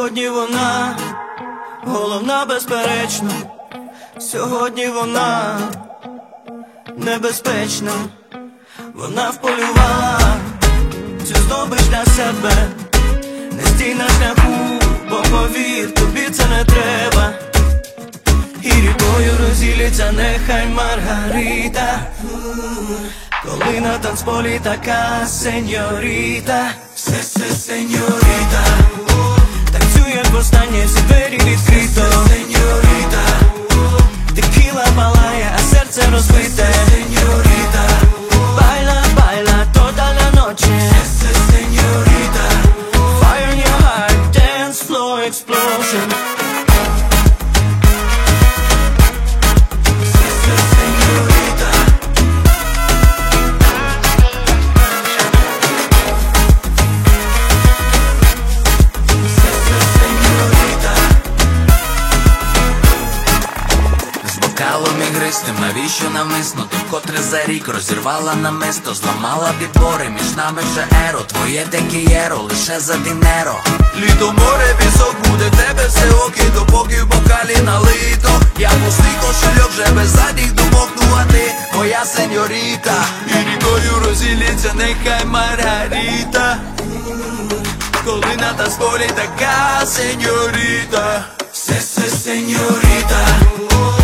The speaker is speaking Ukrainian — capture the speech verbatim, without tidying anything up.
Сьогодні вона головна, безперечно. Сьогодні вона небезпечна. Вона вполювала цю здобич для себе. Не стій на шляху, бо повір, тобі це не треба. І рікою розілється нехай Маргарита. Коли на танцполі така сеньоріта, се-се сеньоріта, танцює як востаннє, всі двері відкрито. Сеньоріта, текіла палає, а серце розбите. Сеньоріта, байла, байла, toda la noche. Se señorita, fire in your heart, dance floor explosion. Se señorita, se señorita. З бокалом ігристим, навіщо навмисно? Ти вкотре за рік розірвала намисто, зламала підбори, між нами вже еро. Твоє текієро, лише за дінеро. Літо, море, пісок, буде в тебе все оки, допоки в бокалі налито. Я пустий кошельок, вже без задніх думок, ну а ти моя сеньоріта. І рікою розілється нехай Маргарита. Коли на танцполі така сеньоріта, Se, se, señorita.